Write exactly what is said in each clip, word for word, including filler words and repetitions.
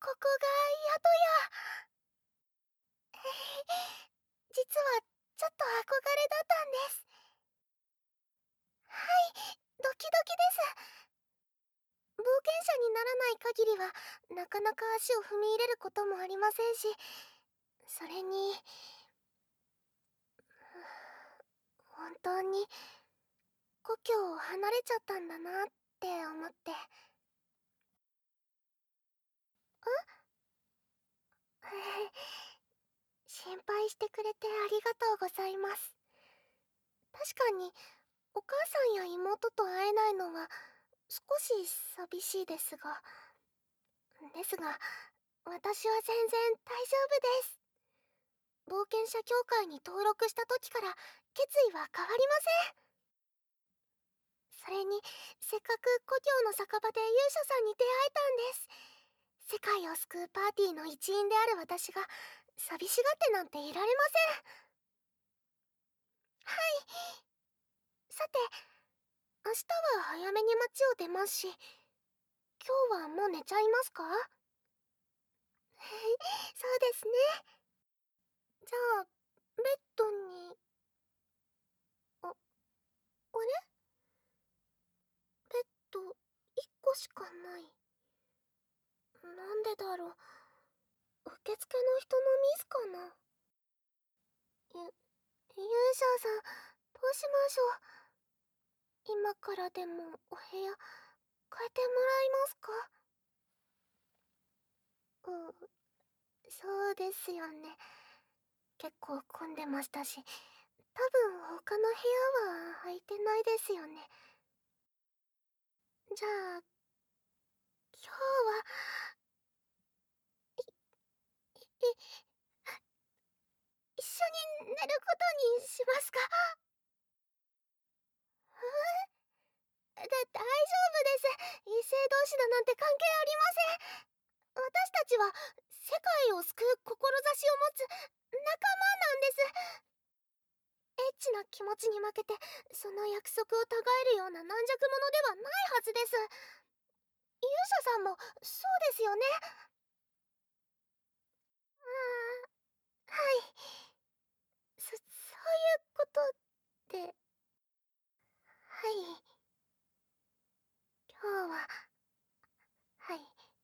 ここが宿や。実はちょっと憧れだったんです。はい、ドキドキです。冒険者にならない限りはなかなか足を踏み入れることもありませんし、それに本当に故郷を離れちゃったんだなって思って。心配してくれてありがとうございます。確かにお母さんや妹と会えないのは少し寂しいですが、ですが私は全然大丈夫です。冒険者協会に登録した時から決意は変わりません。それにせっかく故郷の酒場で勇者さんに出会えたんです。世界を救うパーティーの一員である私が寂しがってなんていられません。はい。さて、明日は早めに街を出ますし、今日はもう寝ちゃいますか？そうですね。じゃあベッドに、あ、あれ、ベッドいっこしかない。なんでだろう。受付の人のミスかな。ゆ勇者さん、どうしましょう。今からでもお部屋変えてもらえますか？うん、そうですよね。結構混んでましたし、多分他の部屋は空いてないですよね。じゃあ今日は、いい一緒に寝ることにしますか？だ、大丈夫です。異性同士だなんて関係ありません。私たちは世界を救う志を持つ仲間なんです。エッチな気持ちに負けてその約束をたがえるような軟弱者ではないはずです。勇者さんもそうですよね。ああ、はい。そ、そういうことで、はい。今日は、はい。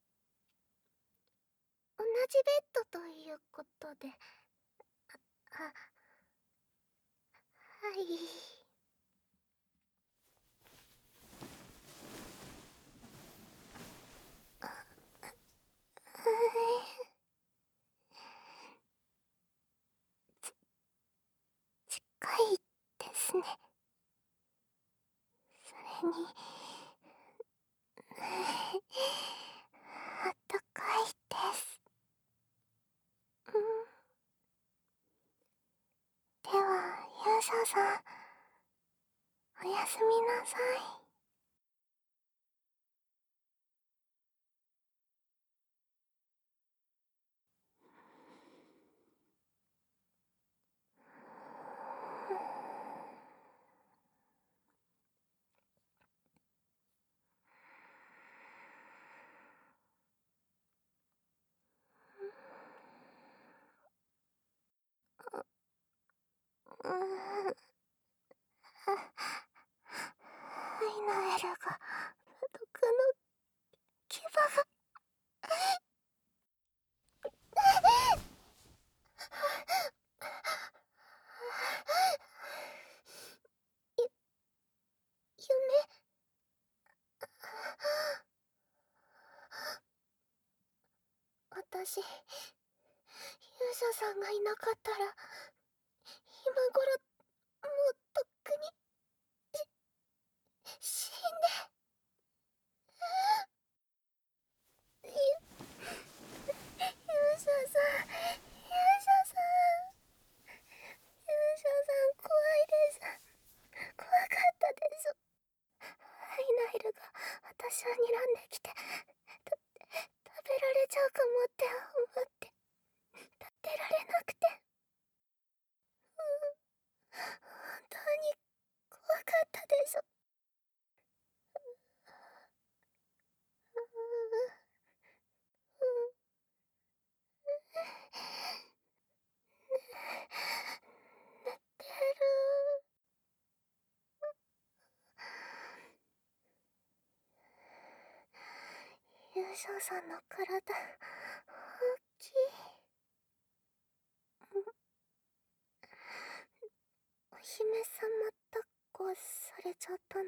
同じベッドということで、あ、はい。近いですね。それに、あったかいです。うん。では、勇者さん、おやすみなさい。うーん。ファイナエルが毒の牙がゆ夢。私、勇者さんがいなかったら今頃もうとっくに死んで。ゆ勇者さん、勇者さん、勇者さん怖いです。怖かったです。ファイナエルが私を睨んできて、た食べられちゃうかもって思って立ってられなくて、本当に怖かったです。 勇者さんの体、大きい。お姫様抱っこされちゃったな。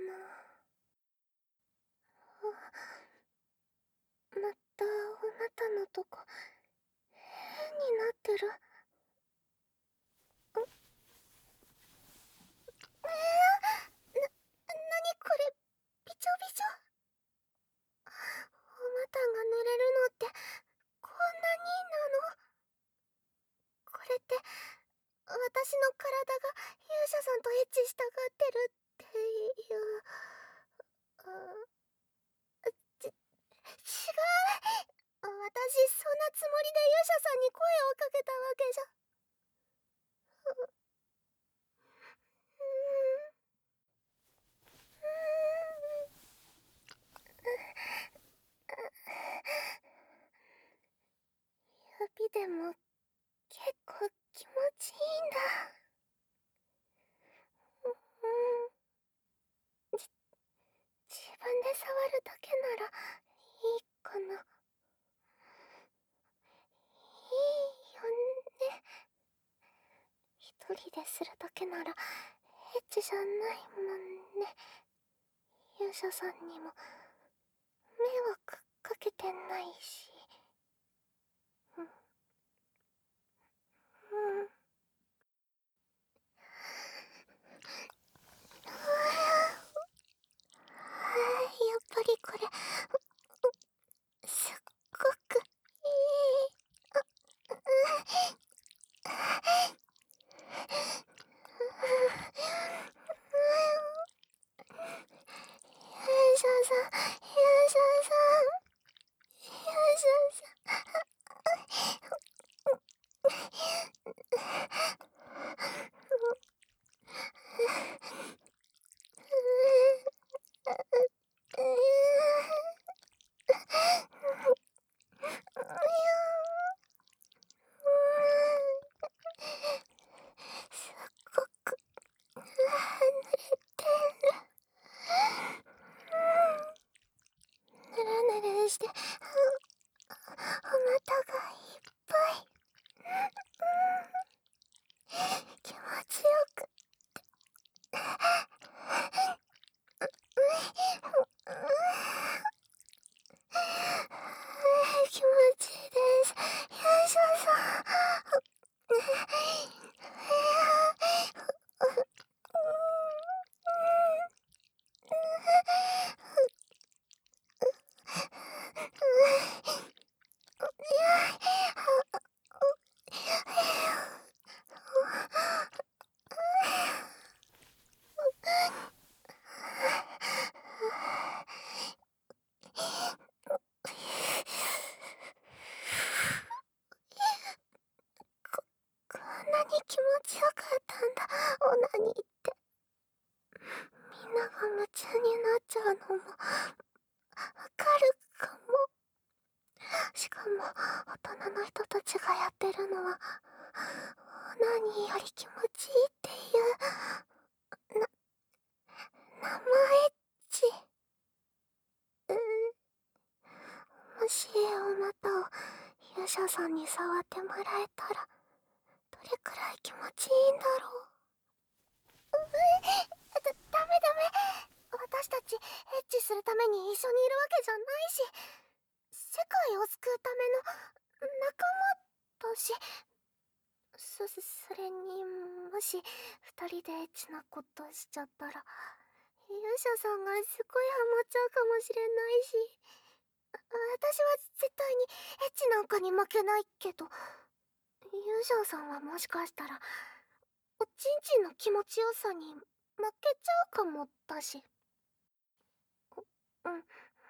また、あなたのとこ、変になってる。えー、な、なにこれ、びちょびちょ。お股が濡れるのって、こんなになの？これって、私の体が勇者さんとエッチしたがってるっていう。あ、ち、違う。私、そんなつもりで勇者さんに声をかけたわけじゃ。うーん。うーん。指でも結構気持ちいいんだ。ううん。じ、自分で触るだけならいいかな。いいよね。一人でするだけならエッチじゃないもんね。勇者さんにも迷惑かけてないし。うん。うん。やっぱりこれ、すっごくいい。あ、勇者さん、勇者さん、勇者さん。すっごく濡れてる。ぬるぬるして、お股がいっぱい。気持ちよく。気持ちいいです。勇者さん。こんなに気持ちよかったんだ、オナニーって。みんなが夢中になっちゃうのもわかるかも。しかも大人の人たちがやってるのはオナニーより気持ちいいっていうな、生エッチ。うーもしお股を勇者さんに触ってもらえたらどれくらい気持ちいいんだろう。うえ、だ、ダメダメ。私たちエッチするために一緒にいるわけじゃないし、世界を救うための仲間だし。そ、それに、もし二人でエッチなことしちゃったら勇者さんがすごいハマっちゃうかもしれないし、あ、私は絶対にエッチなんかに負けないけど、勇者さんはもしかしたらおちんちんの気持ちよさに負けちゃうかもだし。うん、うん、うん。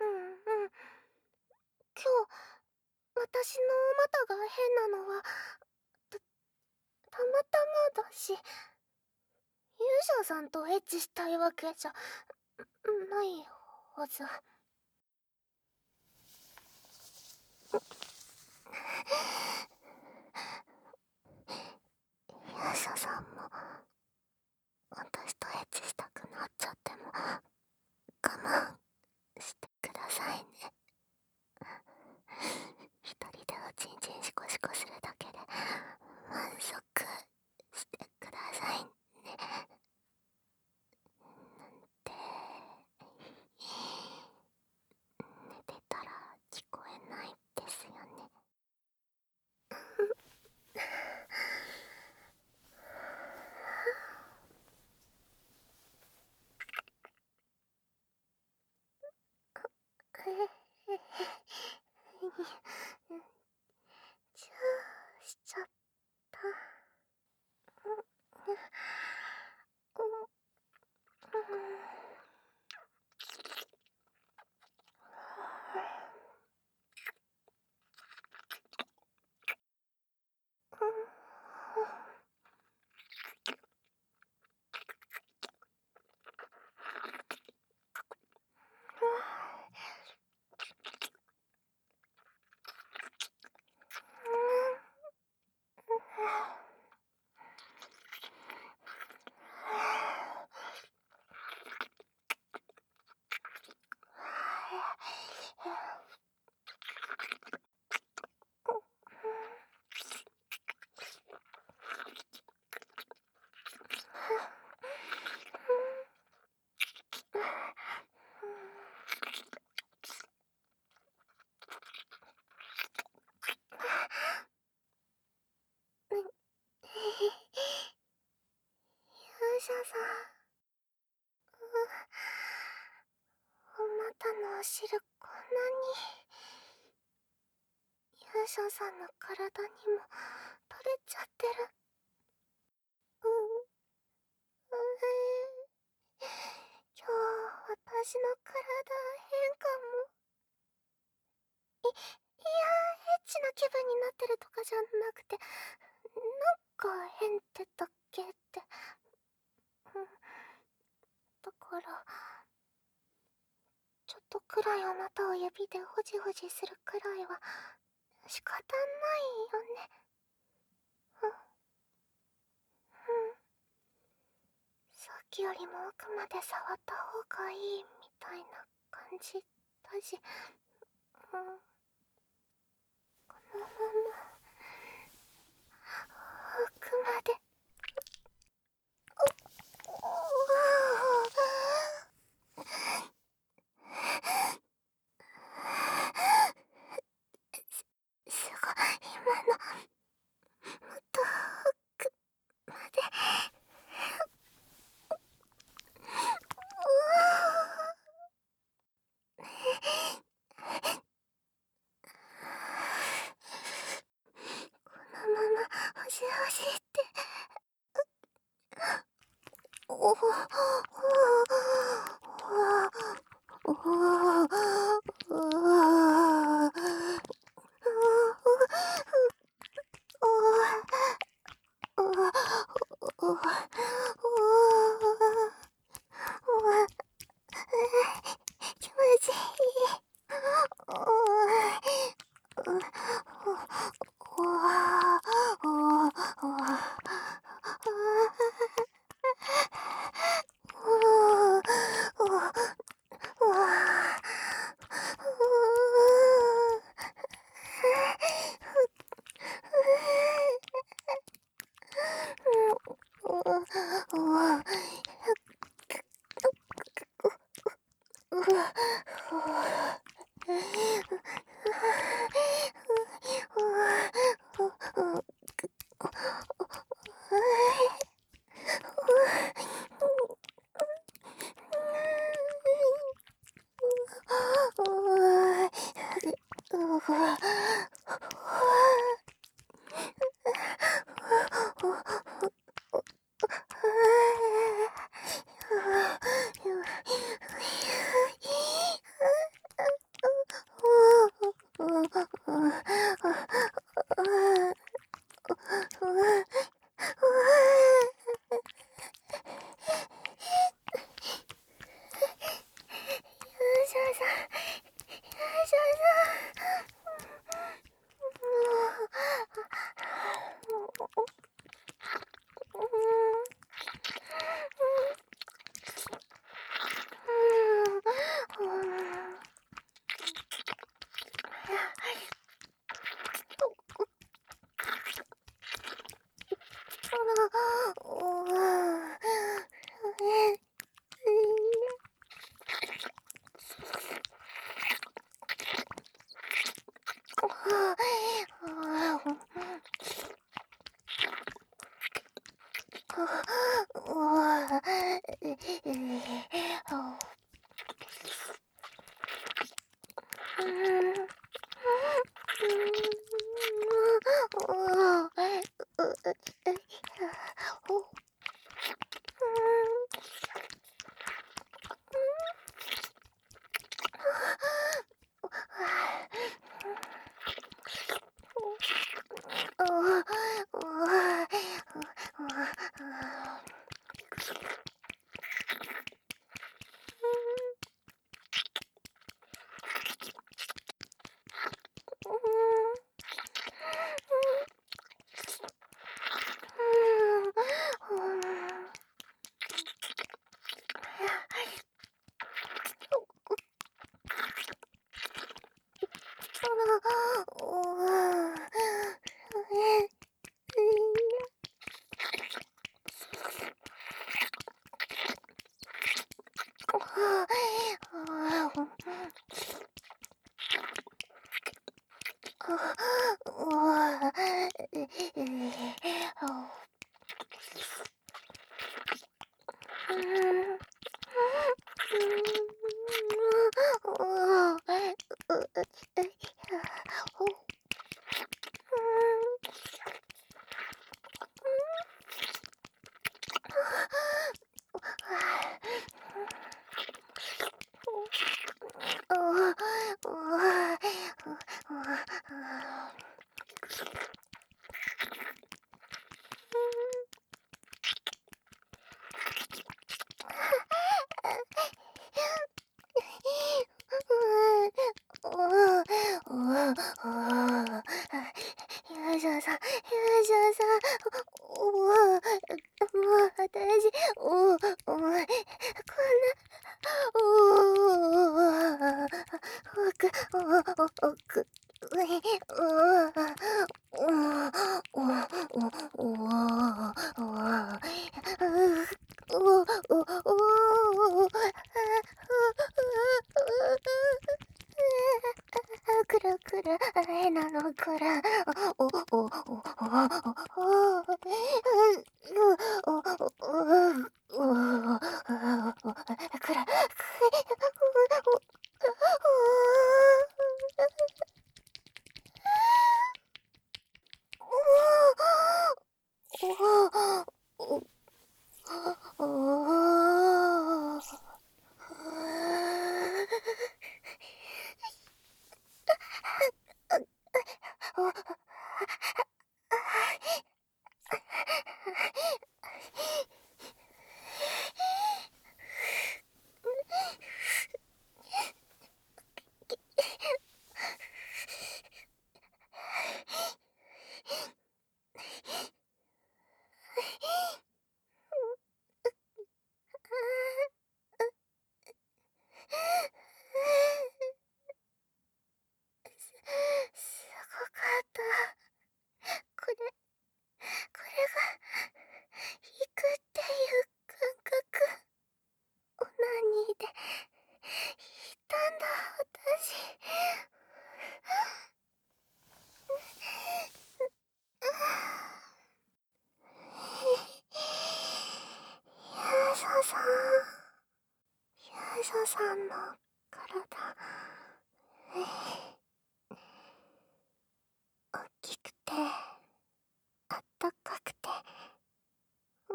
今日、私のお股が変なのは、た、たまたまだし、勇者さんとエッチしたいわけじゃ、ないはず。勇者さんも、私とエッチしたくなっちゃっても、我慢してくださいね。 チューしちゃった。うんうん勇者さん、あなたのお汁こんなに。勇者さんの体にも取れちゃってる。うん、うん、今日私の体変かも。い、いや、エッチな気分になってるとかじゃなくて、なんか変ってだけって。うん、だから、ちょっとくらいあなたを指でホジホジするくらいは仕方ないよね。うん、うん。さっきよりも奥まで触った方がいいみたいな感じだし、うん、このまま奥まで。おおす、すごい、今の、もっと奥まで。このままほしほしって。おおおおおお気持ちいい。 勇者さん、勇者さん、おお、もう私、おお、おこんな、おお、おく、おお、おく、うえ、おお、おお、おお、おお、おお、くるくる、えなのくる、おお、おお、おお、おお、くる、おお、すごかった。これ、これが、行くっていう感覚。オナニーで、行ったんだ、私。勇者さん、勇者さんの体、大きくて、あったかくて、うん、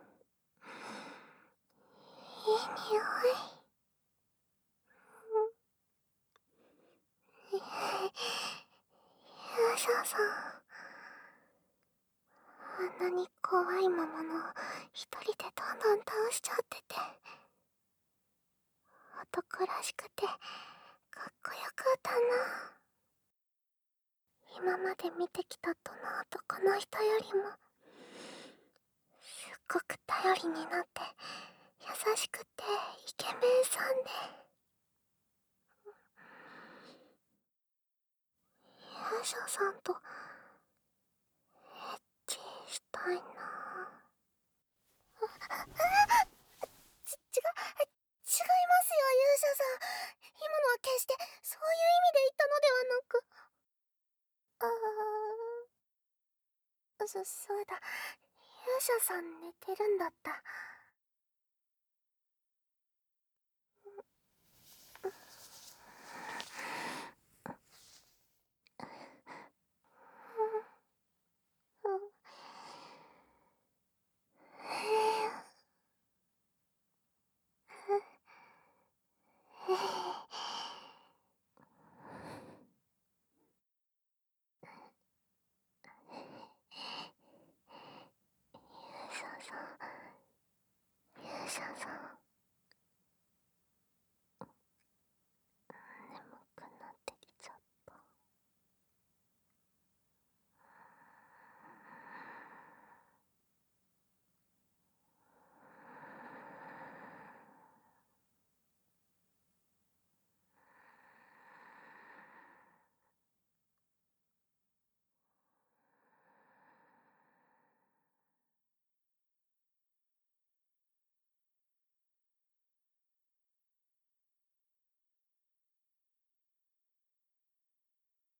いい匂い。うん、勇者さん、あんなに怖い魔物を一人でどんどん倒しちゃってて、男らしくてかっこよかったな。今まで見てきたどの男の人よりもすっごく頼りになって優しくてイケメンさんで、勇者さんとエッチしたいな。ち、違う、違いますよ、勇者さん。今のは決してそういう意味で言ったのではなく。ああ、そ、そうだ。勇者さん寝てるんだった。うん、え勇者さん、勇者さん。